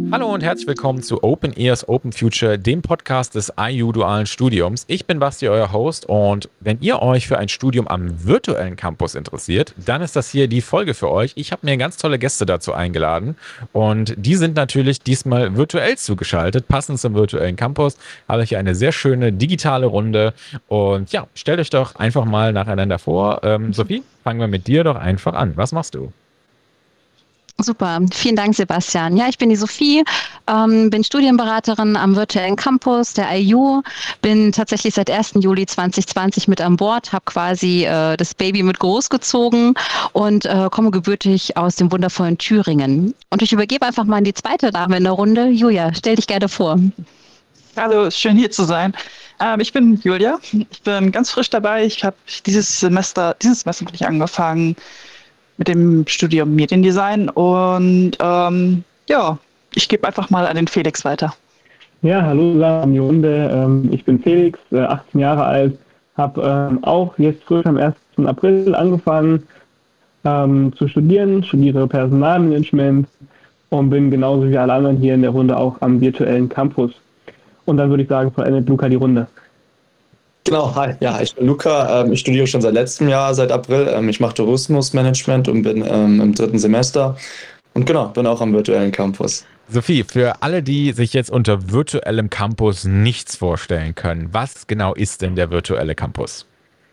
Hallo und herzlich willkommen zu Open Ears Open Future, dem Podcast des IU Dualen Studiums. Ich bin Basti, euer Host, und wenn ihr euch für ein Studium am virtuellen Campus interessiert, dann ist das hier die Folge für euch. Ich habe mir ganz tolle Gäste dazu eingeladen und die sind natürlich diesmal virtuell zugeschaltet. Passend zum virtuellen Campus habe ich hier eine sehr schöne digitale Runde und ja, stellt euch doch einfach mal nacheinander vor. Sophie, fangen wir mit dir doch einfach an. Was machst du? Super, vielen Dank, Sebastian. Ja, ich bin die Sophie, bin Studienberaterin am virtuellen Campus der IU, bin tatsächlich seit 1. Juli 2020 mit an Bord, habe quasi das Baby mit großgezogen und komme gebürtig aus dem wundervollen Thüringen. Und ich übergebe einfach mal an die zweite Dame in der Runde. Julia, stell dich gerne vor. Hallo, schön hier zu sein. Ich bin Julia, ich bin ganz frisch dabei. Ich habe dieses Semester bin ich angefangen mit dem Studium Mediendesign und ja, ich gebe einfach mal an den Felix weiter. Ja, hallo zusammen in die Runde. Ich bin Felix, 18 Jahre alt, habe auch jetzt frisch am 1. April angefangen zu studieren, studiere Personalmanagement und bin genauso wie alle anderen hier in der Runde auch am virtuellen Campus. Und dann würde ich sagen, vollendet Luca die Runde. Genau, hi. Ja, ich bin Luca. Ich studiere schon seit letztem Jahr, seit April. Ich mache Tourismusmanagement und bin im 3. Semester. Und genau, bin auch am virtuellen Campus. Sophie, für alle, die sich jetzt unter virtuellem Campus nichts vorstellen können, was genau ist denn der virtuelle Campus?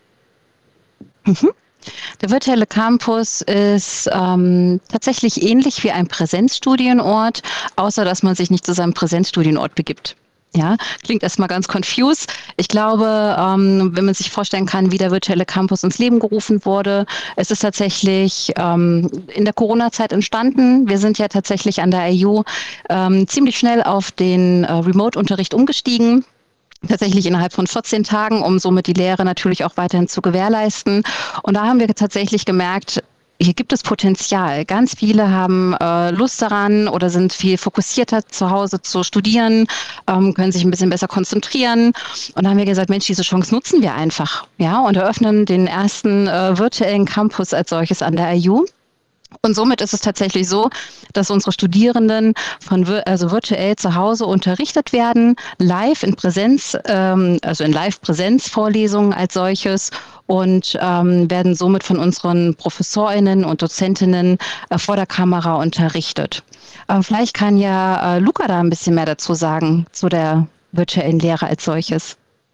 Der virtuelle Campus ist tatsächlich ähnlich wie ein Präsenzstudienort, außer dass man sich nicht zu seinem Präsenzstudienort begibt. Ja, klingt erstmal ganz confused. Ich glaube, wenn man sich vorstellen kann, wie der virtuelle Campus ins Leben gerufen wurde, es ist tatsächlich in der Corona-Zeit entstanden. Wir sind ja tatsächlich an der IU ziemlich schnell auf den Remote-Unterricht umgestiegen. Tatsächlich innerhalb von 14 Tagen, um somit die Lehre natürlich auch weiterhin zu gewährleisten. Und da haben wir tatsächlich gemerkt, hier gibt es Potenzial. Ganz viele haben Lust daran oder sind viel fokussierter zu Hause zu studieren, können sich ein bisschen besser konzentrieren. Und da haben wir gesagt, Mensch, diese Chance nutzen wir einfach. Ja, und eröffnen den ersten virtuellen Campus als solches an der IU. Und somit ist es tatsächlich so, dass unsere Studierenden virtuell zu Hause unterrichtet werden, live in Präsenz, also in Live-Präsenz-Vorlesungen als solches, und werden somit von unseren ProfessorInnen und Dozentinnen vor der Kamera unterrichtet. Vielleicht kann ja Luca da ein bisschen mehr dazu sagen, zu der virtuellen Lehre als solches.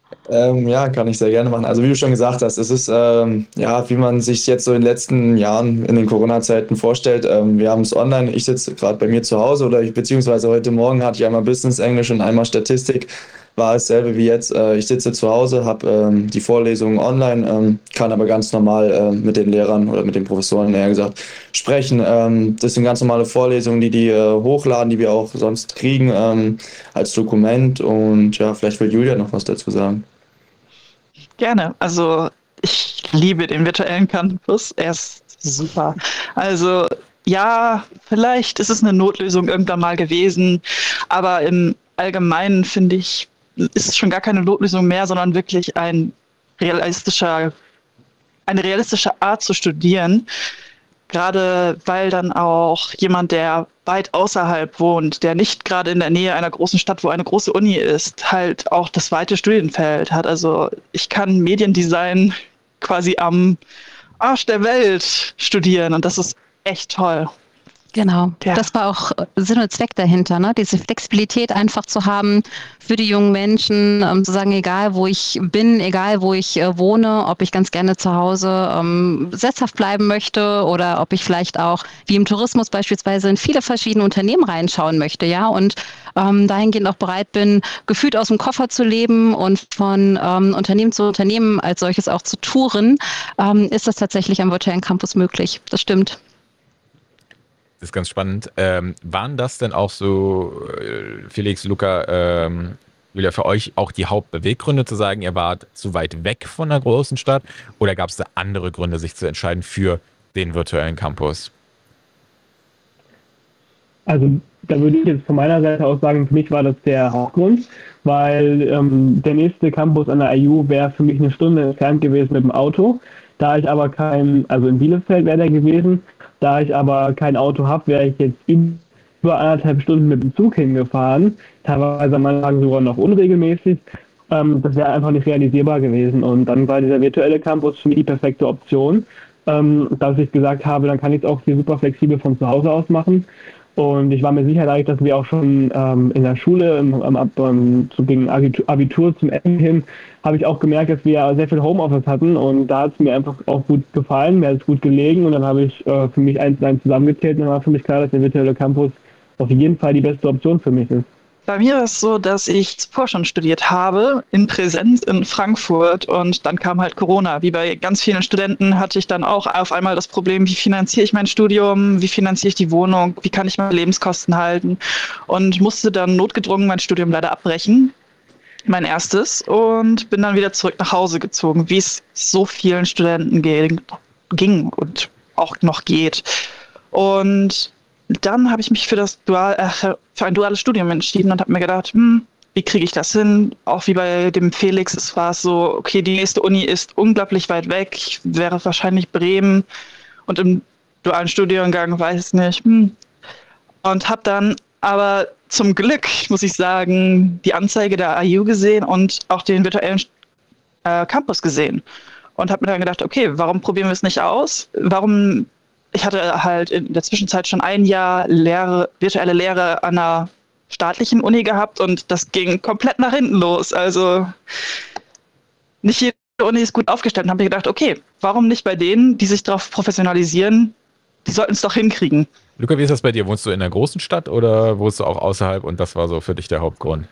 Ja, kann ich sehr gerne machen. Also wie du schon gesagt hast, es ist ja, wie man sich jetzt so in den letzten Jahren in den Corona-Zeiten vorstellt. Wir haben es online. Ich sitze gerade bei mir zu Hause beziehungsweise heute Morgen hatte ich einmal Business Englisch und einmal Statistik. War dasselbe wie jetzt. Ich sitze zu Hause, habe die Vorlesungen online, kann aber ganz normal mit den Lehrern oder mit den Professoren, eher gesagt, sprechen. Das sind ganz normale Vorlesungen, die hochladen, die wir auch sonst kriegen als Dokument. Und ja, vielleicht will Julia noch was dazu sagen. Gerne. Also ich liebe den virtuellen Campus. Er ist super. Also ja, vielleicht ist es eine Notlösung irgendwann mal gewesen, aber im Allgemeinen finde ich, ist es schon gar keine Notlösung mehr, sondern wirklich eine realistische Art zu studieren. Gerade weil dann auch jemand, der weit außerhalb wohnt, der nicht gerade in der Nähe einer großen Stadt, wo eine große Uni ist, halt auch das weite Studienfeld hat. Also ich kann Mediendesign quasi am Arsch der Welt studieren und das ist echt toll. Genau, Ja. Das war auch Sinn und Zweck dahinter, ne? Diese Flexibilität einfach zu haben für die jungen Menschen, zu sagen, egal wo ich bin, egal wo ich wohne, ob ich ganz gerne zu Hause sesshaft bleiben möchte oder ob ich vielleicht auch, wie im Tourismus beispielsweise, in viele verschiedene Unternehmen reinschauen möchte, ja, und dahingehend auch bereit bin, gefühlt aus dem Koffer zu leben und von Unternehmen zu Unternehmen als solches auch zu touren, ist das tatsächlich am virtuellen Campus möglich. Das stimmt. Das ist ganz spannend. Waren das denn auch so, Felix, Luca, Julia, für euch auch die Hauptbeweggründe zu sagen, ihr wart zu weit weg von einer großen Stadt? Oder gab es da andere Gründe, sich zu entscheiden für den virtuellen Campus? Also da würde ich jetzt von meiner Seite aus sagen, für mich war das der Hauptgrund, weil der nächste Campus an der IU wäre für mich eine Stunde entfernt gewesen mit dem Auto. Da ich aber also in Bielefeld wäre der gewesen, da ich aber kein Auto habe, wäre ich jetzt über 1,5 Stunden mit dem Zug hingefahren, teilweise am Anfang sogar noch unregelmäßig. Das wäre einfach nicht realisierbar gewesen. Und dann war dieser virtuelle Campus für mich die perfekte Option, dass ich gesagt habe, dann kann ich es auch hier super flexibel von zu Hause aus machen. Und ich war mir sicher, dadurch, dass wir auch schon in der Schule, gegen Abitur zum Ende hin, habe ich auch gemerkt, dass wir sehr viel Homeoffice hatten. Und da hat es mir einfach auch gut gefallen, mir hat es gut gelegen. Und dann habe ich für mich eins und eins zusammengezählt und dann war für mich klar, dass der virtuelle Campus auf jeden Fall die beste Option für mich ist. Bei mir war es so, dass ich zuvor schon studiert habe, in Präsenz in Frankfurt, und dann kam halt Corona. Wie bei ganz vielen Studenten hatte ich dann auch auf einmal das Problem, wie finanziere ich mein Studium, wie finanziere ich die Wohnung, wie kann ich meine Lebenskosten halten, und musste dann notgedrungen mein Studium leider abbrechen, mein erstes, und bin dann wieder zurück nach Hause gezogen, wie es so vielen Studenten ging und auch noch geht. Und dann habe ich mich für ein duales Studium entschieden und habe mir gedacht, wie kriege ich das hin? Auch wie bei dem Felix, es war so, okay, die nächste Uni ist unglaublich weit weg, wäre wahrscheinlich Bremen, und im dualen Studiengang weiß nicht. Und habe dann aber zum Glück, muss ich sagen, die Anzeige der IU gesehen und auch den virtuellen Campus gesehen und habe mir dann gedacht, okay, warum probieren wir es nicht aus? Ich hatte halt in der Zwischenzeit schon ein Jahr virtuelle Lehre an einer staatlichen Uni gehabt und das ging komplett nach hinten los. Also nicht jede Uni ist gut aufgestellt. Und habe mir gedacht, okay, warum nicht bei denen, die sich darauf professionalisieren, die sollten es doch hinkriegen. Luca, wie ist das bei dir? Wohnst du in einer großen Stadt oder wohnst du auch außerhalb und das war so für dich der Hauptgrund?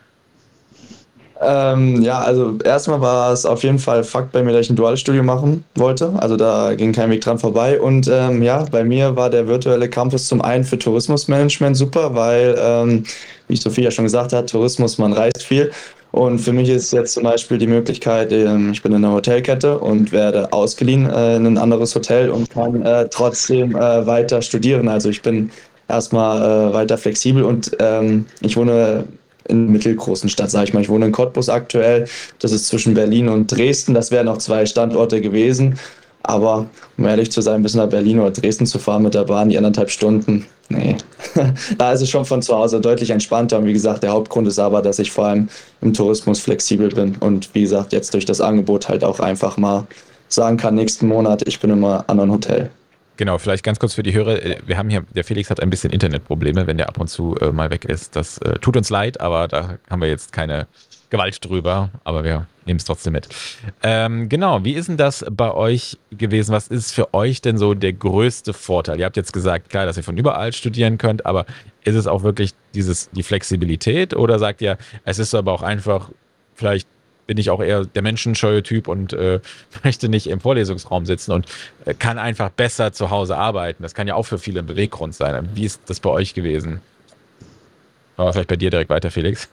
Ja, also erstmal war es auf jeden Fall Fakt bei mir, dass ich ein duales Studium machen wollte. Also da ging kein Weg dran vorbei. Und ja, bei mir war der virtuelle Campus zum einen für Tourismusmanagement super, weil, wie Sophie ja schon gesagt hat, Tourismus, man reist viel. Und für mich ist jetzt zum Beispiel die Möglichkeit, ich bin in einer Hotelkette und werde ausgeliehen in ein anderes Hotel und kann trotzdem weiter studieren. Also ich bin erstmal weiter flexibel und ich wohne in einer mittelgroßen Stadt, sage ich mal. Ich wohne in Cottbus aktuell. Das ist zwischen Berlin und Dresden. Das wären noch 2 Standorte gewesen. Aber um ehrlich zu sein, bis nach Berlin oder Dresden zu fahren mit der Bahn, die 1,5 Stunden, nee. Da ist es schon von zu Hause deutlich entspannter. Und wie gesagt, der Hauptgrund ist aber, dass ich vor allem im Tourismus flexibel bin. Und wie gesagt, jetzt durch das Angebot halt auch einfach mal sagen kann, nächsten Monat, ich bin immer an einem Hotel. Genau, vielleicht ganz kurz für die Hörer. Wir haben hier, der Felix hat ein bisschen Internetprobleme, wenn der ab und zu mal weg ist. Das tut uns leid, aber da haben wir jetzt keine Gewalt drüber, aber wir nehmen es trotzdem mit. Genau, wie ist denn das bei euch gewesen? Was ist für euch denn so der größte Vorteil? Ihr habt jetzt gesagt, klar, dass ihr von überall studieren könnt, aber ist es auch wirklich die Flexibilität oder sagt ihr, es ist aber auch einfach, vielleicht bin ich auch eher der menschenscheue Typ und möchte nicht im Vorlesungsraum sitzen und kann einfach besser zu Hause arbeiten. Das kann ja auch für viele ein Beweggrund sein. Wie ist das bei euch gewesen? Aber vielleicht bei dir direkt weiter, Felix.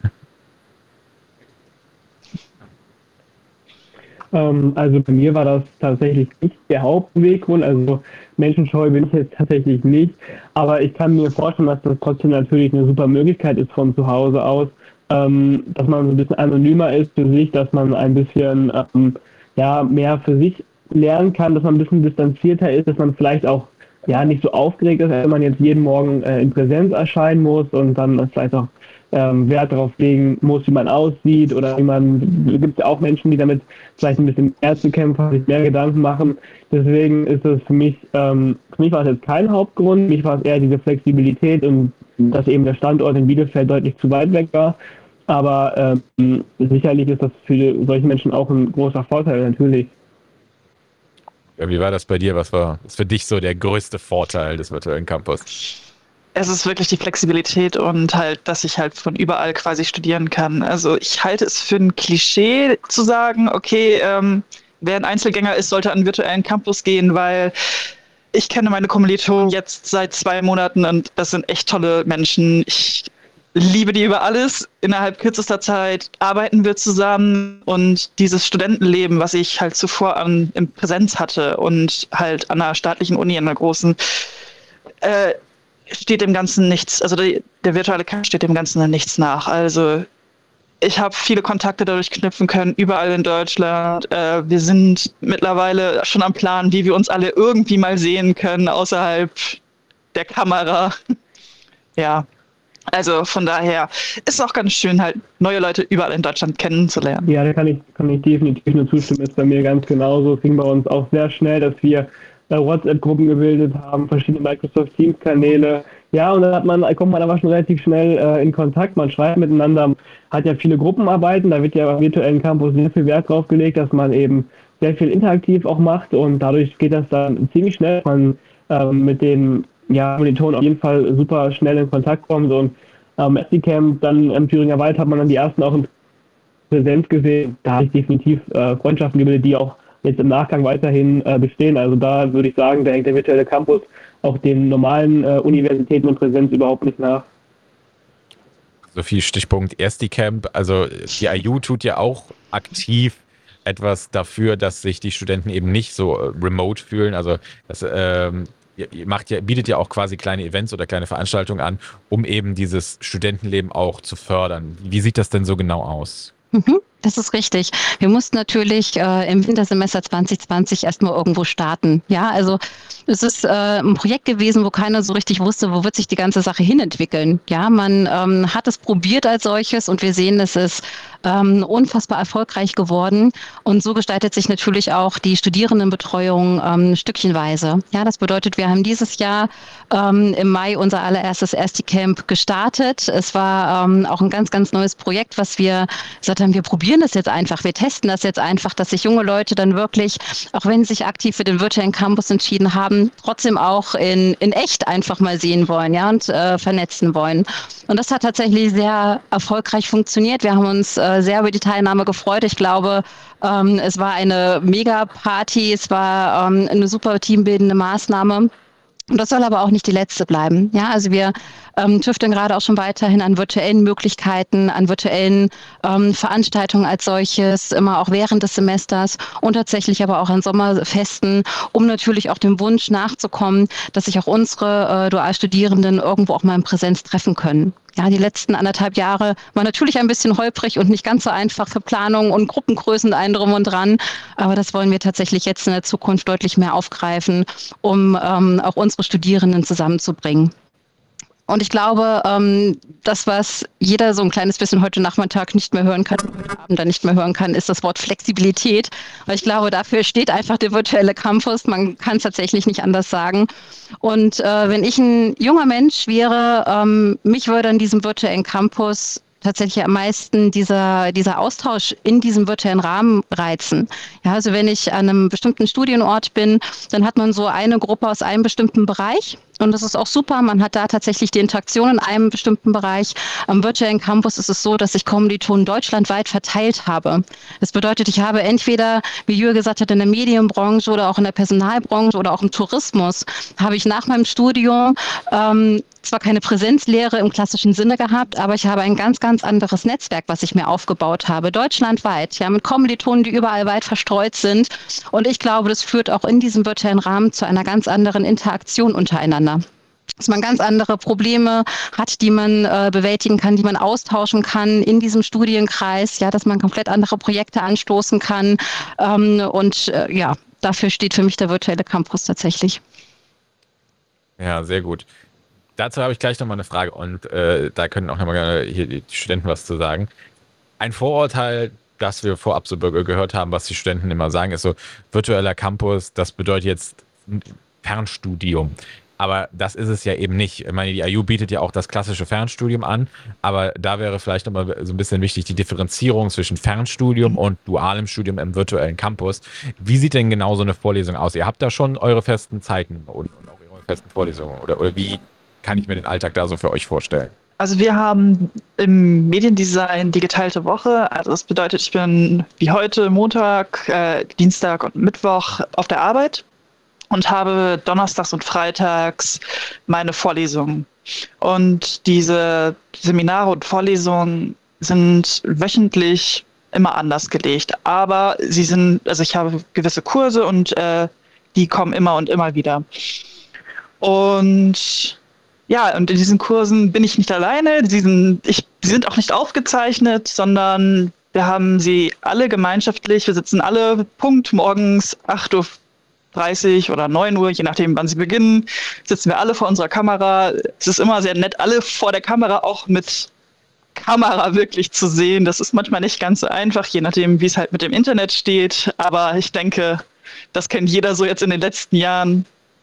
Also bei mir war das tatsächlich nicht der Hauptbeweggrund. Also menschenscheu bin ich jetzt tatsächlich nicht. Aber ich kann mir vorstellen, dass das trotzdem natürlich eine super Möglichkeit ist von zu Hause aus, dass man so ein bisschen anonymer ist für sich, dass man ein bisschen mehr für sich lernen kann, dass man ein bisschen distanzierter ist, dass man vielleicht auch nicht so aufgeregt ist, wenn man jetzt jeden Morgen in Präsenz erscheinen muss und dann vielleicht auch Wert darauf legen muss, wie man aussieht oder gibt es ja auch Menschen, die damit vielleicht ein bisschen mehr zu kämpfen, sich mehr Gedanken machen. Deswegen ist es für mich war es jetzt kein Hauptgrund, für mich war es eher diese Flexibilität und dass eben der Standort in Bielefeld deutlich zu weit weg war. Aber sicherlich ist das für solche Menschen auch ein großer Vorteil, natürlich. Ja, wie war das bei dir? Was war für dich so der größte Vorteil des virtuellen Campus? Es ist wirklich die Flexibilität und halt, dass ich halt von überall quasi studieren kann. Also ich halte es für ein Klischee zu sagen, okay, wer ein Einzelgänger ist, sollte an einen virtuellen Campus gehen, weil ich kenne meine Kommilitonen jetzt seit 2 Monaten und das sind echt tolle Menschen. Ich liebe die über alles. Innerhalb kürzester Zeit arbeiten wir zusammen und dieses Studentenleben, was ich halt zuvor in Präsenz hatte und halt an einer staatlichen Uni, an einer großen, steht dem Ganzen nichts, also der virtuelle Campus steht dem Ganzen nichts nach. Also ich habe viele Kontakte dadurch knüpfen können, überall in Deutschland. Wir sind mittlerweile schon am Plan, wie wir uns alle irgendwie mal sehen können, außerhalb der Kamera. Ja. Also von daher ist es auch ganz schön, halt neue Leute überall in Deutschland kennenzulernen. Ja, da kann ich definitiv nur zustimmen. Ist bei mir ganz genauso. Es ging bei uns auch sehr schnell, dass wir WhatsApp-Gruppen gebildet haben, verschiedene Microsoft Teams-Kanäle. Ja, und dann kommt man aber schon relativ schnell in Kontakt. Man schreibt miteinander, hat ja viele Gruppenarbeiten. Da wird ja beim virtuellen Campus sehr viel Wert drauf gelegt, dass man eben sehr viel interaktiv auch macht. Und dadurch geht das dann ziemlich schnell, man mit den Kommilitonen auf jeden Fall super schnell in Kontakt kommt. Und SD-Camp, dann im Thüringer Wald hat man dann die ersten auch in Präsenz gesehen. Da habe ich definitiv Freundschaften gebildet, die auch jetzt im Nachgang weiterhin bestehen. Also da würde ich sagen, da hängt der virtuelle Campus auch den normalen Universitäten und Präsenz überhaupt nicht nach. Sophie, Stichpunkt SD-Camp. Also die IU tut ja auch aktiv etwas dafür, dass sich die Studenten eben nicht so remote fühlen. Also das bietet ja auch quasi kleine Events oder kleine Veranstaltungen an, um eben dieses Studentenleben auch zu fördern. Wie sieht das denn so genau aus? Das ist richtig. Wir mussten natürlich im Wintersemester 2020 erstmal irgendwo starten. Ja, also es ist ein Projekt gewesen, wo keiner so richtig wusste, wo wird sich die ganze Sache hinentwickeln. Ja, man hat es probiert als solches und wir sehen, es ist unfassbar erfolgreich geworden. Und so gestaltet sich natürlich auch die Studierendenbetreuung stückchenweise. Ja, das bedeutet, wir haben dieses Jahr im Mai unser allererstes SD-Camp gestartet. Es war auch ein ganz, ganz neues Projekt, was wir gesagt haben, wir probieren das jetzt einfach, wir testen das jetzt einfach, dass sich junge Leute dann wirklich, auch wenn sie sich aktiv für den virtuellen Campus entschieden haben, trotzdem auch in echt einfach mal sehen wollen, ja, und vernetzen wollen. Und das hat tatsächlich sehr erfolgreich funktioniert. Wir haben uns sehr über die Teilnahme gefreut. Ich glaube, es war eine Mega-Party, es war eine super teambildende Maßnahme. Und das soll aber auch nicht die letzte bleiben. Ja, also wir tüfteln gerade auch schon weiterhin an virtuellen Möglichkeiten, an virtuellen Veranstaltungen als solches, immer auch während des Semesters und tatsächlich aber auch an Sommerfesten, um natürlich auch dem Wunsch nachzukommen, dass sich auch unsere Dualstudierenden irgendwo auch mal in Präsenz treffen können. Ja, die letzten 1,5 Jahre waren natürlich ein bisschen holprig und nicht ganz so einfach für Planung und Gruppengrößen ein drum und dran. Aber das wollen wir tatsächlich jetzt in der Zukunft deutlich mehr aufgreifen, um auch unsere Studierenden zusammenzubringen. Und ich glaube, das, was jeder so ein kleines bisschen heute Nachmittag nicht mehr hören kann, heute Abend dann nicht mehr hören kann, ist das Wort Flexibilität. Weil ich glaube, dafür steht einfach der virtuelle Campus. Man kann es tatsächlich nicht anders sagen. Und wenn ich ein junger Mensch wäre, mich würde an diesem virtuellen Campus tatsächlich am meisten dieser Austausch in diesem virtuellen Rahmen reizen. Ja, also wenn ich an einem bestimmten Studienort bin, dann hat man so eine Gruppe aus einem bestimmten Bereich. Und das ist auch super. Man hat da tatsächlich die Interaktion in einem bestimmten Bereich. Am virtuellen Campus ist es so, dass ich Kommilitonen deutschlandweit verteilt habe. Das bedeutet, ich habe entweder, wie Jürgen gesagt hat, in der Medienbranche oder auch in der Personalbranche oder auch im Tourismus, habe ich nach meinem Studium zwar keine Präsenzlehre im klassischen Sinne gehabt, aber ich habe ein ganz, ganz anderes Netzwerk, was ich mir aufgebaut habe, deutschlandweit, ja, mit Kommilitonen, die überall weit verstreut sind. Und ich glaube, das führt auch in diesem virtuellen Rahmen zu einer ganz anderen Interaktion untereinander. Dass man ganz andere Probleme hat, die man bewältigen kann, die man austauschen kann in diesem Studienkreis, ja, dass man komplett andere Projekte anstoßen kann. Ja, dafür steht für mich der virtuelle Campus tatsächlich. Ja, sehr gut. Dazu habe ich gleich nochmal eine Frage und da können auch nochmal hier die Studenten was zu sagen. Ein Vorurteil, das wir vorab so gehört haben, was die Studenten immer sagen, ist so, virtueller Campus, das bedeutet jetzt Fernstudium. Aber das ist es ja eben nicht. Ich meine, die IU bietet ja auch das klassische Fernstudium an, aber da wäre vielleicht nochmal so ein bisschen wichtig, die Differenzierung zwischen Fernstudium und dualem Studium im virtuellen Campus. Wie sieht denn genau so eine Vorlesung aus? Ihr habt da schon eure festen Zeiten und auch eure festen Vorlesungen oder wie kann ich mir den Alltag da so für euch vorstellen? Also wir haben im Mediendesign die geteilte Woche. Also das bedeutet, ich bin wie heute Montag, Dienstag und Mittwoch auf der Arbeit und habe donnerstags und freitags meine Vorlesungen. Und diese Seminare und Vorlesungen sind wöchentlich immer anders gelegt. Aber ich habe gewisse Kurse und die kommen immer und immer wieder. Und ja, und in diesen Kursen bin ich nicht alleine. Sie sind auch nicht aufgezeichnet, sondern wir haben sie alle gemeinschaftlich. Wir sitzen alle Punkt morgens 8:15 8:30 oder 9 Uhr, je nachdem, wann sie beginnen, sitzen wir alle vor unserer Kamera. Es ist immer sehr nett, alle vor der Kamera, auch mit Kamera wirklich zu sehen. Das ist manchmal nicht ganz so einfach, je nachdem, wie es halt mit dem Internet steht. Aber ich denke, das kennt jeder so jetzt in den letzten Jahren.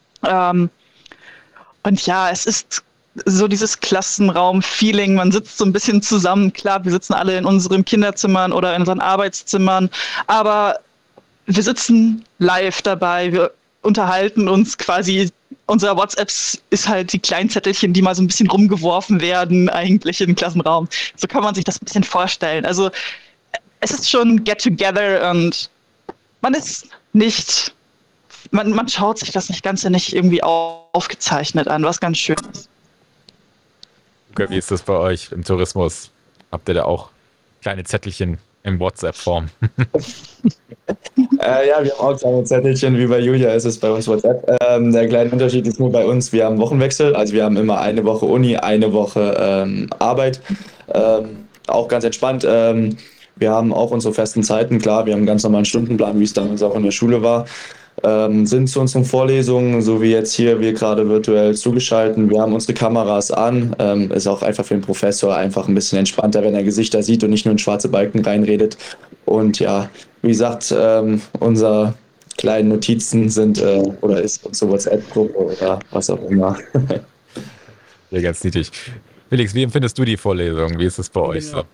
Und ja, es ist so dieses Klassenraum-Feeling. Man sitzt so ein bisschen zusammen. Klar, wir sitzen alle in unseren Kinderzimmern oder in unseren Arbeitszimmern. Aber wir sitzen live dabei. Wir unterhalten uns quasi. Unser WhatsApps ist halt die Kleinzettelchen, die mal so ein bisschen rumgeworfen werden, eigentlich im Klassenraum. So kann man sich das ein bisschen vorstellen. Also es ist schon Get Together und man ist nicht, man schaut sich das Ganze nicht irgendwie aufgezeichnet an, was ganz schön ist. Okay, wie ist das bei euch im Tourismus? Habt ihr da auch kleine Zettelchen in WhatsApp-Form? Ja, wir haben auch kleine Zettelchen, wie bei Julia ist es bei uns WhatsApp. Der kleine Unterschied ist nur bei uns, wir haben Wochenwechsel, also wir haben immer eine Woche Uni, eine Woche Arbeit. Auch ganz entspannt. Wir haben auch unsere festen Zeiten, klar, wir haben einen ganz normalen Stundenplan, wie es damals auch in der Schule war. Sind zu unseren Vorlesungen, so wie jetzt hier, wir gerade virtuell zugeschalten. Wir haben unsere Kameras an. Ist auch einfach für den Professor einfach ein bisschen entspannter, wenn er Gesichter sieht und nicht nur in schwarze Balken reinredet. Und ja, wie gesagt, unsere kleinen Notizen sind oder ist unsere WhatsApp-Gruppe oder was auch immer. Ja, ganz niedlich. Felix, wie empfindest du die Vorlesung? Wie ist es bei euch so?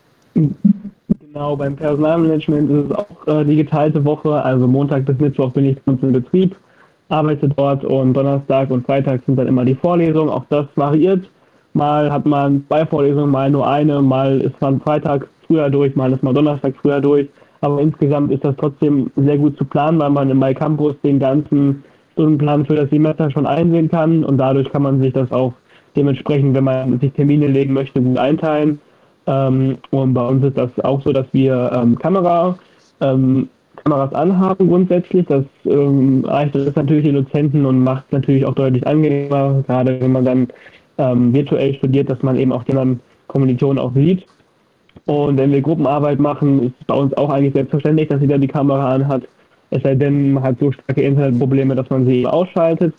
Genau, beim Personalmanagement ist es auch die geteilte Woche. Also Montag bis Mittwoch bin ich bei uns im Betrieb, arbeite dort und Donnerstag und Freitag sind dann immer die Vorlesungen. Auch das variiert. Mal hat man 2 Vorlesungen, mal nur eine, mal ist man Freitag früher durch, mal ist man Donnerstag früher durch. Aber insgesamt ist das trotzdem sehr gut zu planen, weil man im MyCampus den ganzen Stundenplan für das Semester schon einsehen kann und dadurch kann man sich das auch dementsprechend, wenn man sich Termine legen möchte, gut einteilen. Und bei uns ist das auch so, dass wir Kameras anhaben grundsätzlich. Das erleichtert natürlich die Dozenten und macht es natürlich auch deutlich angenehmer, gerade wenn man dann virtuell studiert, dass man eben auch die anderen Kommilitonen auch sieht. Und wenn wir Gruppenarbeit machen, ist es bei uns auch eigentlich selbstverständlich, dass jeder die Kamera anhat. Es sei denn, man hat so starke Internetprobleme, dass man sie ausschaltet.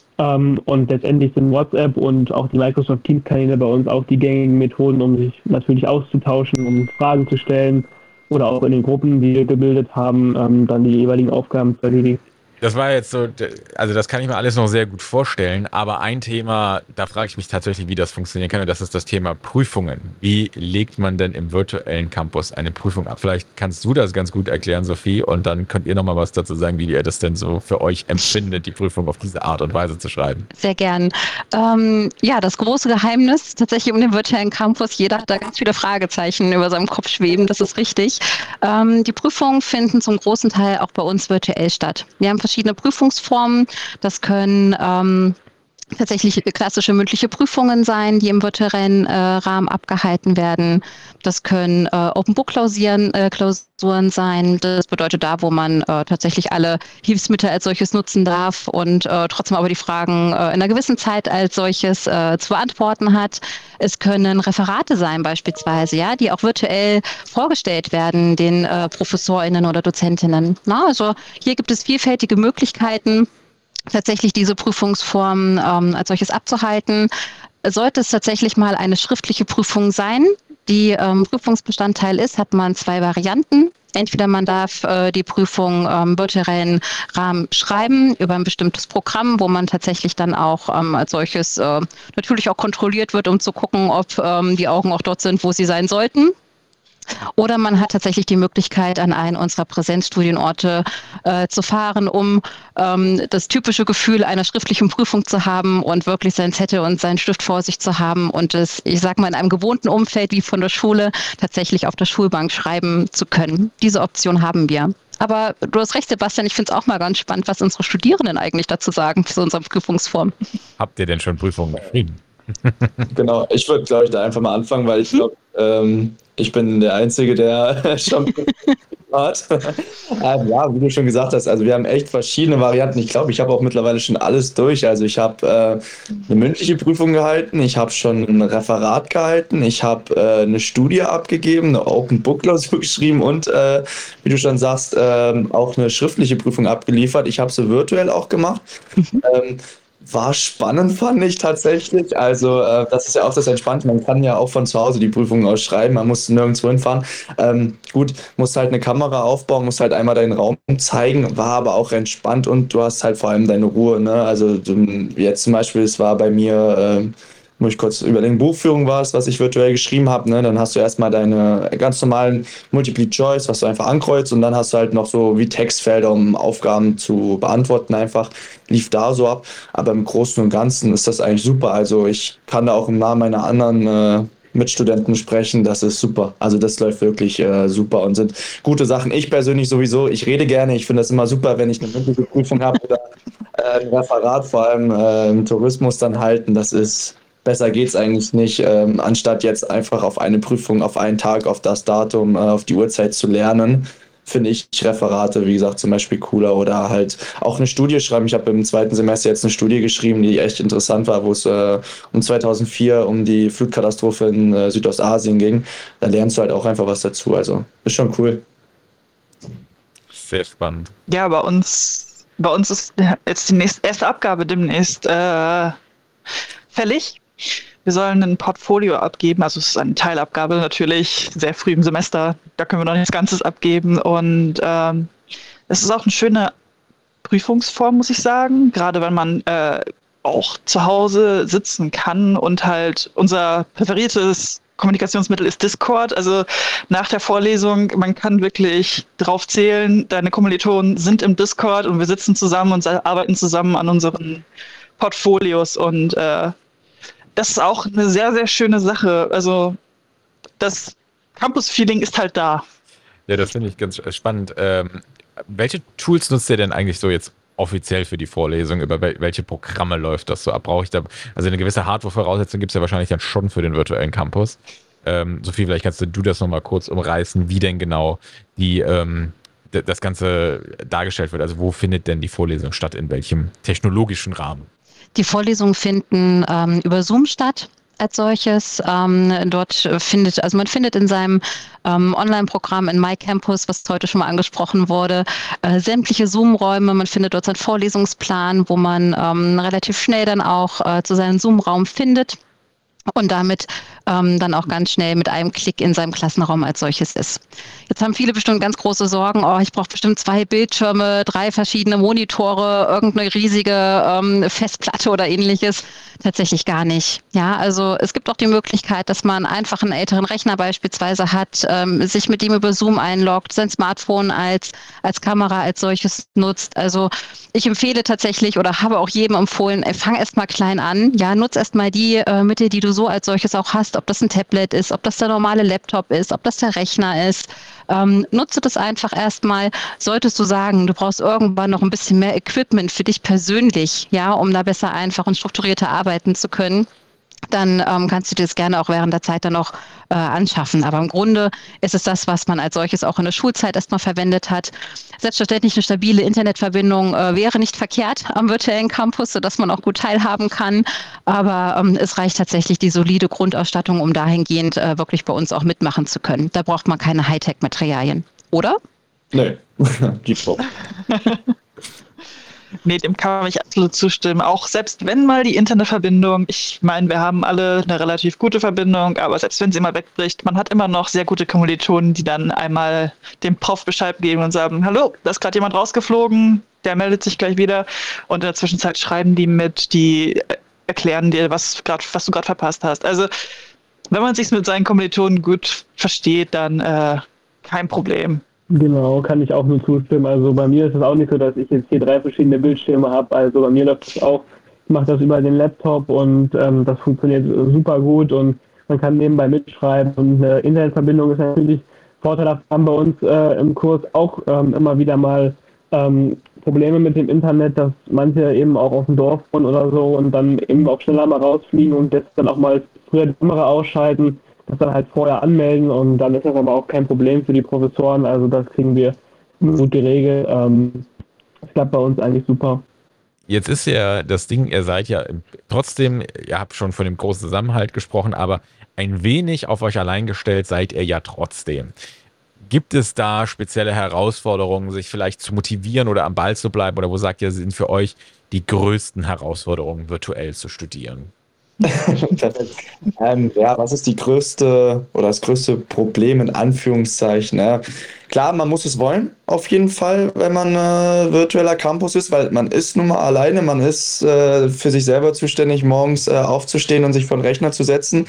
Und letztendlich sind WhatsApp und auch die Microsoft Teams-Kanäle bei uns auch die gängigen Methoden, um sich natürlich auszutauschen, um Fragen zu stellen oder auch in den Gruppen, die wir gebildet haben, dann die jeweiligen Aufgaben zu erledigen. Das war jetzt so, also das kann ich mir alles noch sehr gut vorstellen, aber ein Thema, da frage ich mich tatsächlich, wie das funktionieren kann, und das ist das Thema Prüfungen. Wie legt man denn im virtuellen Campus eine Prüfung ab? Vielleicht kannst du das ganz gut erklären, Sophie, und dann könnt ihr nochmal was dazu sagen, wie ihr das denn so für euch empfindet, die Prüfung auf diese Art und Weise zu schreiben. Sehr gern. Ja, das große Geheimnis tatsächlich um den virtuellen Campus, jeder hat da ganz viele Fragezeichen über seinem Kopf schweben, das ist richtig. Die Prüfungen finden zum großen Teil auch bei uns virtuell statt. Wir haben verschiedene Prüfungsformen. Das können tatsächlich klassische mündliche Prüfungen sein, die im virtuellen Rahmen abgehalten werden. Das können Open-Book-Klausuren sein. Das bedeutet da, wo man tatsächlich alle Hilfsmittel als solches nutzen darf und trotzdem aber die Fragen in einer gewissen Zeit als solches zu beantworten hat. Es können Referate sein beispielsweise, ja, die auch virtuell vorgestellt werden den ProfessorInnen oder Dozentinnen. Na, also hier gibt es vielfältige Möglichkeiten, tatsächlich diese Prüfungsform als solches abzuhalten. Sollte es tatsächlich mal eine schriftliche Prüfung sein, die Prüfungsbestandteil ist, hat man 2 Varianten. Entweder man darf die Prüfung im virtuellen Rahmen schreiben über ein bestimmtes Programm, wo man tatsächlich dann auch als solches natürlich auch kontrolliert wird, um zu gucken, ob die Augen auch dort sind, wo sie sein sollten. Oder man hat tatsächlich die Möglichkeit, an einen unserer Präsenzstudienorte zu fahren, um das typische Gefühl einer schriftlichen Prüfung zu haben und wirklich sein Zettel und seinen Stift vor sich zu haben und es, ich sag mal, in einem gewohnten Umfeld wie von der Schule tatsächlich auf der Schulbank schreiben zu können. Diese Option haben wir. Aber du hast recht, Sebastian, ich finde es auch mal ganz spannend, was unsere Studierenden eigentlich dazu sagen zu unserer Prüfungsform. Habt ihr denn schon Prüfungen geschrieben? Genau, ich würde, glaube ich, da einfach mal anfangen, weil ich glaube, Ich bin der Einzige, der schon hat. Ja, wie du schon gesagt hast, also wir haben echt verschiedene Varianten. Ich glaube, ich habe auch mittlerweile schon alles durch. Also ich habe eine mündliche Prüfung gehalten, ich habe schon ein Referat gehalten, ich habe eine Studie abgegeben, eine Open Book Klausur geschrieben und wie du schon sagst, auch eine schriftliche Prüfung abgeliefert. Ich habe sie virtuell auch gemacht. War spannend, fand ich tatsächlich. Also, das ist ja auch das Entspannte. Man kann ja auch von zu Hause die Prüfungen ausschreiben. Man muss nirgendwo hinfahren. Gut, musst halt eine Kamera aufbauen, musst halt einmal deinen Raum zeigen. War aber auch entspannt und du hast halt vor allem deine Ruhe. Ne? Also, jetzt zum Beispiel, es war bei mir, muss ich kurz überlegen, Buchführung war es, was ich virtuell geschrieben habe. Ne? Dann hast du erstmal deine ganz normalen Multiple Choice, was du einfach ankreuzt und dann hast du halt noch so wie Textfelder, um Aufgaben zu beantworten einfach. Lief da so ab. Aber im Großen und Ganzen ist das eigentlich super. Also ich kann da auch im Namen meiner anderen Mitstudenten sprechen. Das ist super. Also das läuft wirklich super und sind gute Sachen. Ich persönlich sowieso, ich rede gerne. Ich finde das immer super, wenn ich eine mündliche Prüfung habe oder ein Referat vor allem im Tourismus dann halten. Das ist besser geht's eigentlich nicht, anstatt jetzt einfach auf eine Prüfung, auf einen Tag, auf das Datum, auf die Uhrzeit zu lernen, finde ich Referate, wie gesagt, zum Beispiel cooler oder halt auch eine Studie schreiben. Ich habe im zweiten Semester jetzt eine Studie geschrieben, die echt interessant war, wo es um 2004 um die Flutkatastrophe in Südostasien ging. Da lernst du halt auch einfach was dazu. Also ist schon cool. Sehr spannend. Ja, bei uns ist jetzt die erste Abgabe demnächst fällig. Wir sollen ein Portfolio abgeben, also es ist eine Teilabgabe natürlich, sehr früh im Semester, da können wir noch nicht das Ganze abgeben und es ist auch eine schöne Prüfungsform, muss ich sagen, gerade wenn man auch zu Hause sitzen kann und halt unser präferiertes Kommunikationsmittel ist Discord, also nach der Vorlesung, man kann wirklich drauf zählen, deine Kommilitonen sind im Discord und wir sitzen zusammen und arbeiten zusammen an unseren Portfolios und das ist auch eine sehr, sehr schöne Sache. Also das Campus-Feeling ist halt da. Ja, das finde ich ganz spannend. Welche Tools nutzt ihr denn eigentlich so jetzt offiziell für die Vorlesung? Über welche Programme läuft das so ab? Brauche ich da, also eine gewisse Hardware-Voraussetzung gibt es ja wahrscheinlich dann schon für den virtuellen Campus. Sophie, vielleicht kannst du das nochmal kurz umreißen, wie denn genau das Ganze dargestellt wird. Also wo findet denn die Vorlesung statt, in welchem technologischen Rahmen? Die Vorlesungen finden über Zoom statt als solches. Dort man findet in seinem Online-Programm in MyCampus, was heute schon mal angesprochen wurde, sämtliche Zoom-Räume. Man findet dort seinen Vorlesungsplan, wo man relativ schnell dann auch zu seinem Zoom-Raum findet und damit dann auch ganz schnell mit einem Klick in seinem Klassenraum als solches ist. Jetzt haben viele bestimmt ganz große Sorgen, ich brauche bestimmt 2 Bildschirme, 3 verschiedene Monitore, irgendeine riesige Festplatte oder ähnliches. Tatsächlich gar nicht. Ja, also es gibt auch die Möglichkeit, dass man einfach einen älteren Rechner beispielsweise hat, sich mit dem über Zoom einloggt, sein Smartphone als Kamera als solches nutzt. Also ich empfehle tatsächlich oder habe auch jedem empfohlen, fang erst mal klein an. Ja, nutz erst mal die Mittel, die du so als solches auch hast, ob das ein Tablet ist, ob das der normale Laptop ist, ob das der Rechner ist. Nutze das einfach erstmal. Solltest du sagen, du brauchst irgendwann noch ein bisschen mehr Equipment für dich persönlich, ja, um da besser einfach und strukturierter arbeiten zu können, dann kannst du dir das gerne auch während der Zeit dann noch anschaffen. Aber im Grunde ist es das, was man als solches auch in der Schulzeit erstmal verwendet hat. Selbstverständlich eine stabile Internetverbindung wäre nicht verkehrt am virtuellen Campus, sodass man auch gut teilhaben kann. Aber es reicht tatsächlich die solide Grundausstattung, um dahingehend wirklich bei uns auch mitmachen zu können. Da braucht man keine Hightech-Materialien, oder? Nee, die Frau. Nee, dem kann ich absolut zustimmen. Auch selbst wenn mal die Internetverbindung, ich meine, wir haben alle eine relativ gute Verbindung, aber selbst wenn sie mal wegbricht, man hat immer noch sehr gute Kommilitonen, die dann einmal dem Prof Bescheid geben und sagen, hallo, da ist gerade jemand rausgeflogen, der meldet sich gleich wieder. Und in der Zwischenzeit schreiben die mit, die erklären dir, was du gerade verpasst hast. Also wenn man sich mit seinen Kommilitonen gut versteht, dann kein Problem. Genau, kann ich auch nur zustimmen. Also bei mir ist es auch nicht so, dass ich jetzt hier 3 verschiedene Bildschirme habe. Also bei mir läuft es auch, ich mache das über den Laptop und das funktioniert super gut und man kann nebenbei mitschreiben und eine Internetverbindung ist natürlich vorteilhaft. Wir haben bei uns im Kurs auch immer wieder mal Probleme mit dem Internet, dass manche eben auch auf dem Dorf wohnen oder so und dann eben auch schneller mal rausfliegen und jetzt dann auch mal früher die Kamera ausschalten. das dann halt vorher anmelden und dann ist das aber auch kein Problem für die Professoren. Also das kriegen wir gut geregelt. Das klappt bei uns eigentlich super. Jetzt ist ja das Ding, ihr seid ja trotzdem, ihr habt schon von dem großen Zusammenhalt gesprochen, aber ein wenig auf euch allein gestellt seid ihr ja trotzdem. Gibt es da spezielle Herausforderungen, sich vielleicht zu motivieren oder am Ball zu bleiben? Oder wo sagt ihr, sind für euch die größten Herausforderungen, virtuell zu studieren? Perfekt. Ja, was ist die größte oder das größte Problem in Anführungszeichen? Ne? Klar, man muss es wollen, auf jeden Fall, wenn man virtueller Campus ist, weil man ist nun mal alleine, man ist für sich selber zuständig, morgens aufzustehen und sich vor den Rechner zu setzen.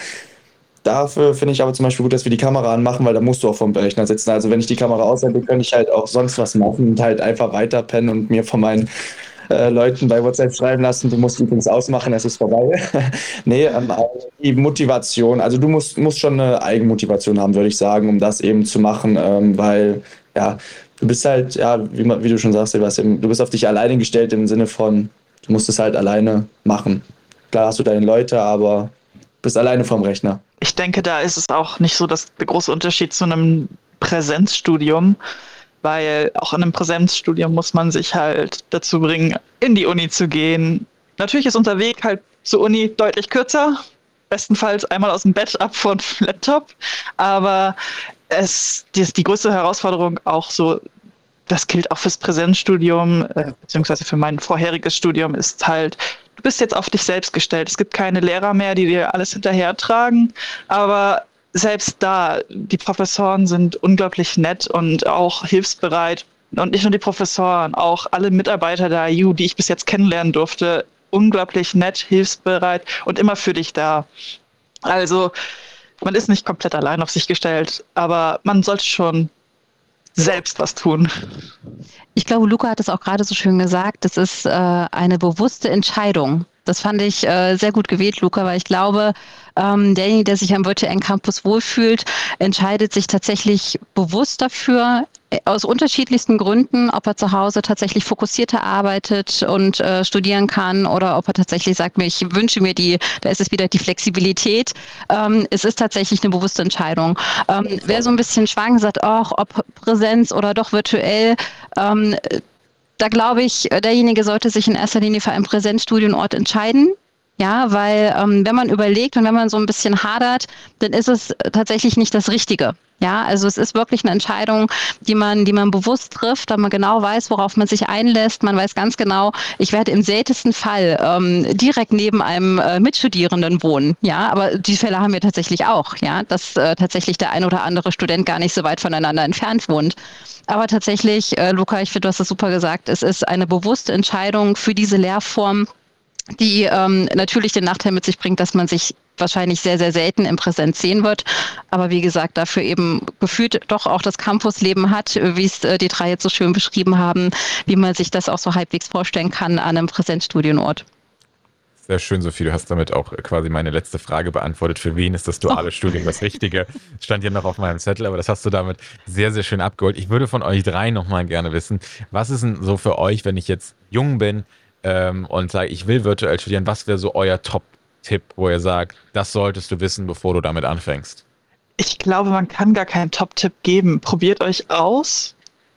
Dafür finde ich aber zum Beispiel gut, dass wir die Kamera anmachen, weil da musst du auch vom Rechner sitzen. Also wenn ich die Kamera ausschalte, kann ich halt auch sonst was machen und halt einfach weiterpennen und mir von meinen Leuten bei WhatsApp schreiben lassen, du musst übrigens ausmachen, es ist vorbei. Nee, die Motivation, also du musst schon eine Eigenmotivation haben, würde ich sagen, um das eben zu machen, weil ja, du bist halt, ja, wie du schon sagst, Sebastian, du bist auf dich alleine gestellt im Sinne von, du musst es halt alleine machen. Klar hast du deine Leute, aber bist alleine vorm Rechner. Ich denke, da ist es auch nicht so der große Unterschied zu einem Präsenzstudium, weil auch in einem Präsenzstudium muss man sich halt dazu bringen, in die Uni zu gehen. Natürlich ist unser Weg halt zur Uni deutlich kürzer, bestenfalls einmal aus dem Bett ab vor dem Laptop, aber die größte Herausforderung auch so, das gilt auch fürs Präsenzstudium, beziehungsweise für mein vorheriges Studium, ist halt, du bist jetzt auf dich selbst gestellt. Es gibt keine Lehrer mehr, die dir alles hinterhertragen, aber selbst da, die Professoren sind unglaublich nett und auch hilfsbereit. Und nicht nur die Professoren, auch alle Mitarbeiter der IU, die ich bis jetzt kennenlernen durfte, unglaublich nett, hilfsbereit und immer für dich da. Also man ist nicht komplett allein auf sich gestellt, aber man sollte schon selbst was tun. Ich glaube, Luca hat es auch gerade so schön gesagt, das ist eine bewusste Entscheidung. Das fand ich sehr gut gewählt, Luca, weil ich glaube, derjenige, der sich am virtuellen Campus wohlfühlt, entscheidet sich tatsächlich bewusst dafür, aus unterschiedlichsten Gründen, ob er zu Hause tatsächlich fokussierter arbeitet und studieren kann oder ob er tatsächlich sagt, ich wünsche mir da ist es wieder die Flexibilität. Es ist tatsächlich eine bewusste Entscheidung. Wer so ein bisschen schwankt, sagt, ob Präsenz oder doch virtuell, da glaube ich, derjenige sollte sich in erster Linie für einen Präsenzstudienort entscheiden. Ja, weil wenn man überlegt und wenn man so ein bisschen hadert, dann ist es tatsächlich nicht das Richtige. Ja, also es ist wirklich eine Entscheidung, die man bewusst trifft, da man genau weiß, worauf man sich einlässt. Man weiß ganz genau, ich werde im seltensten Fall direkt neben einem Mitstudierenden wohnen. Ja, aber die Fälle haben wir tatsächlich auch. Ja, dass tatsächlich der ein oder andere Student gar nicht so weit voneinander entfernt wohnt. Aber tatsächlich, Luca, ich finde, du hast das super gesagt, es ist eine bewusste Entscheidung für diese Lehrform, die natürlich den Nachteil mit sich bringt, dass man sich wahrscheinlich sehr, sehr selten im Präsenz sehen wird. Aber wie gesagt, dafür eben gefühlt doch auch das Campusleben hat, wie es die drei jetzt so schön beschrieben haben, wie man sich das auch so halbwegs vorstellen kann an einem Präsenzstudienort. Sehr schön, Sophie. Du hast damit auch quasi meine letzte Frage beantwortet. Für wen ist das duale Studium das Richtige? Stand ja noch auf meinem Zettel, aber das hast du damit sehr, sehr schön abgeholt. Ich würde von euch drei nochmal gerne wissen, was ist denn so für euch, wenn ich jetzt jung bin, und sage, ich will virtuell studieren, was wäre so euer Top-Tipp, wo ihr sagt, das solltest du wissen, bevor du damit anfängst? Ich glaube, man kann gar keinen Top-Tipp geben. Probiert euch aus.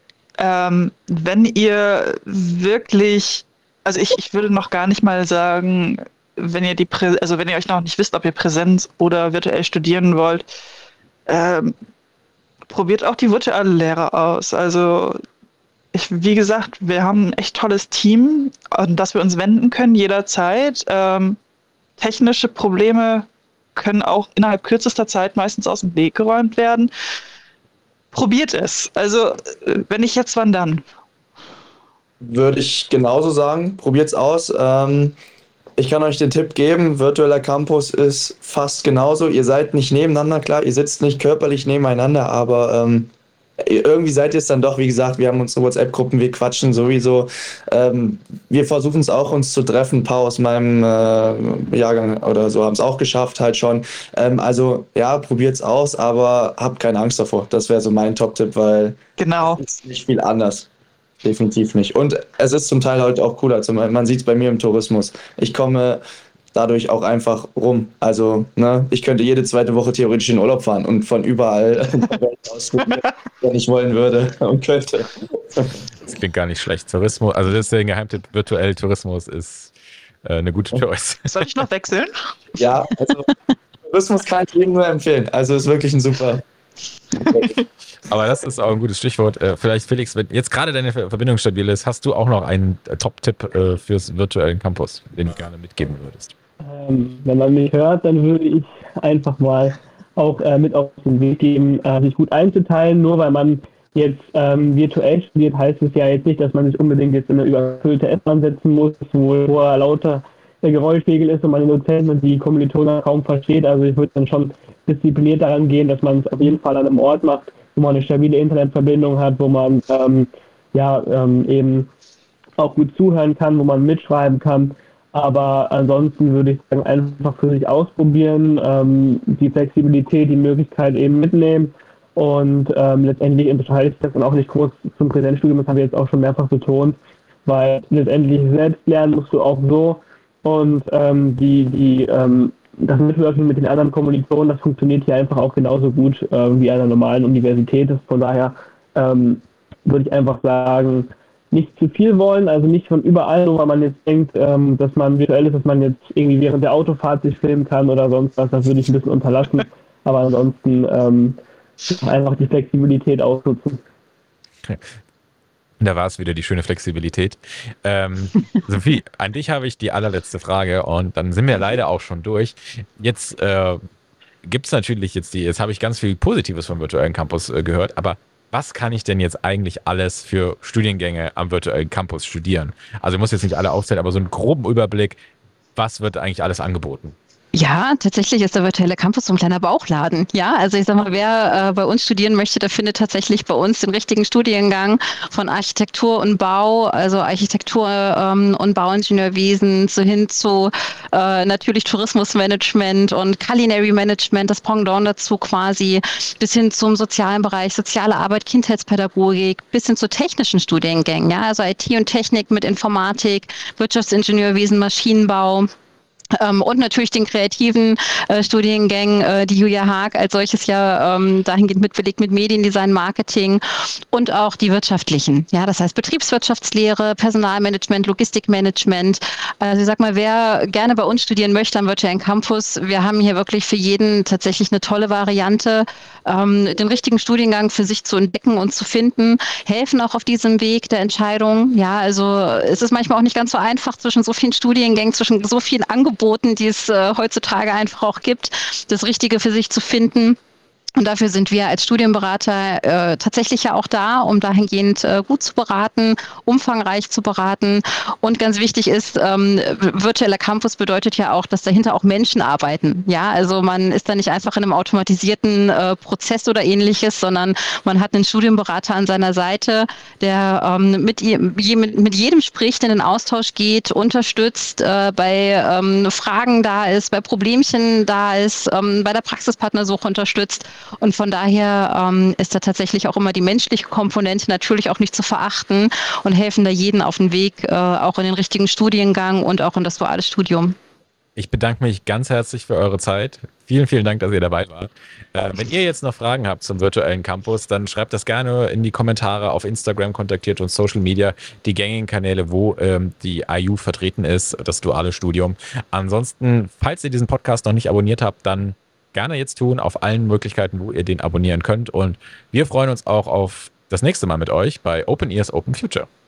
Wenn ihr wirklich, also ich würde noch gar nicht mal sagen, wenn ihr wenn ihr euch noch nicht wisst, ob ihr Präsenz oder virtuell studieren wollt, probiert auch die virtuelle Lehre aus. Also wie gesagt, wir haben ein echt tolles Team, an das wir uns wenden können jederzeit. Technische Probleme können auch innerhalb kürzester Zeit meistens aus dem Weg geräumt werden. Probiert es. Also, wenn nicht jetzt, wann dann? Würde ich genauso sagen. Probiert's aus. Ich kann euch den Tipp geben, virtueller Campus ist fast genauso. Ihr seid nicht nebeneinander, klar, ihr sitzt nicht körperlich nebeneinander, aber irgendwie seid ihr es dann doch, wie gesagt, wir haben unsere WhatsApp-Gruppen, wir quatschen sowieso. Wir versuchen es auch, uns zu treffen. Ein paar aus meinem Jahrgang oder so haben es auch geschafft, halt schon. Also ja, probiert es aus, aber habt keine Angst davor. Das wäre so mein Top-Tipp, weil Genau. es ist nicht viel anders. Definitiv nicht. Und es ist zum Teil heute auch cooler. Man sieht es bei mir im Tourismus. Ich komme dadurch auch einfach rum. Also, ne, ich könnte jede zweite Woche theoretisch in Urlaub fahren und von überall in der Welt aus studieren, wenn ich wollen würde und könnte. Das klingt gar nicht schlecht. Tourismus, also das ist der Geheimtipp, virtuell Tourismus ist eine gute Choice. Soll ich noch wechseln? Ja, also Tourismus kann ich jedem nur empfehlen. Also ist wirklich ein super. Aber das ist auch ein gutes Stichwort. Vielleicht, Felix, wenn jetzt gerade deine Verbindung stabil ist, hast du auch noch einen Top-Tipp fürs virtuellen Campus, den du gerne mitgeben würdest? Wenn man mich hört, dann würde ich einfach mal auch mit auf den Weg geben, sich gut einzuteilen. Nur weil man jetzt virtuell studiert, heißt es ja jetzt nicht, dass man sich unbedingt jetzt in eine überfüllte S-Bahn setzen muss, wo vorher lauter der Geräuschpegel ist und man den Dozenten und die Kommilitonen kaum versteht. Also ich würde dann schon diszipliniert daran gehen, dass man es auf jeden Fall an einem Ort macht, wo man eine stabile Internetverbindung hat, wo man eben auch gut zuhören kann, wo man mitschreiben kann. Aber ansonsten würde ich sagen, einfach für sich ausprobieren, die Flexibilität, die Möglichkeit eben mitnehmen. Und letztendlich unterscheidet sich das dann auch nicht groß zum Präsenzstudium, das haben wir jetzt auch schon mehrfach betont, weil letztendlich selbst lernen musst du auch so. Und das Mitwirken mit den anderen Kommilitonen, das funktioniert hier einfach auch genauso gut wie an einer normalen Universität. Von daher würde ich einfach sagen, nicht zu viel wollen, also nicht von überall, nur weil man jetzt denkt, dass man virtuell ist, dass man jetzt irgendwie während der Autofahrt sich filmen kann oder sonst was, das würde ich ein bisschen unterlassen. Aber ansonsten einfach die Flexibilität ausnutzen. Okay. Da war es wieder die schöne Flexibilität. Sophie, an dich habe ich die allerletzte Frage und dann sind wir leider auch schon durch. Jetzt gibt es natürlich jetzt habe ich ganz viel Positives vom virtuellen Campus gehört, aber was kann ich denn jetzt eigentlich alles für Studiengänge am virtuellen Campus studieren? Also ich muss jetzt nicht alle aufzählen, aber so einen groben Überblick, was wird eigentlich alles angeboten? Ja, tatsächlich ist der virtuelle Campus so ein kleiner Bauchladen. Ja, also ich sag mal, wer bei uns studieren möchte, der findet tatsächlich bei uns den richtigen Studiengang von Architektur und Bau, also Architektur und Bauingenieurwesen, so hin zu natürlich Tourismusmanagement und Culinary Management, das Pendant dazu quasi, bis hin zum sozialen Bereich, soziale Arbeit, Kindheitspädagogik, bis hin zu technischen Studiengängen, ja, also IT und Technik mit Informatik, Wirtschaftsingenieurwesen, Maschinenbau. Und natürlich den kreativen Studiengängen, die Julia Haag als solches ja dahingehend mitbelegt mit Mediendesign, Marketing und auch die wirtschaftlichen. Ja, das heißt Betriebswirtschaftslehre, Personalmanagement, Logistikmanagement. Also ich sag mal, wer gerne bei uns studieren möchte am virtuellen Campus, wir haben hier wirklich für jeden tatsächlich eine tolle Variante, den richtigen Studiengang für sich zu entdecken und zu finden, helfen auch auf diesem Weg der Entscheidung. Ja, also es ist manchmal auch nicht ganz so einfach zwischen so vielen Studiengängen, zwischen so vielen Angeboten, die es heutzutage einfach auch gibt, das Richtige für sich zu finden. Und dafür sind wir als Studienberater tatsächlich ja auch da, um dahingehend gut zu beraten, umfangreich zu beraten. Und ganz wichtig ist, virtueller Campus bedeutet ja auch, dass dahinter auch Menschen arbeiten. Ja, also man ist da nicht einfach in einem automatisierten Prozess oder ähnliches, sondern man hat einen Studienberater an seiner Seite, der mit jedem spricht, in den Austausch geht, unterstützt, bei Fragen da ist, bei Problemchen da ist, bei der Praxispartnersuche unterstützt. Und von daher ist da tatsächlich auch immer die menschliche Komponente natürlich auch nicht zu verachten und helfen da jeden auf den Weg, auch in den richtigen Studiengang und auch in das duale Studium. Ich bedanke mich ganz herzlich für eure Zeit. Vielen, vielen Dank, dass ihr dabei wart. Wenn ihr jetzt noch Fragen habt zum virtuellen Campus, dann schreibt das gerne in die Kommentare auf Instagram, kontaktiert uns Social Media, die gängigen Kanäle, wo die IU vertreten ist, das duale Studium. Ansonsten, falls ihr diesen Podcast noch nicht abonniert habt, dann gerne jetzt tun, auf allen Möglichkeiten, wo ihr den abonnieren könnt. Und wir freuen uns auch auf das nächste Mal mit euch bei Open Ears, Open Future.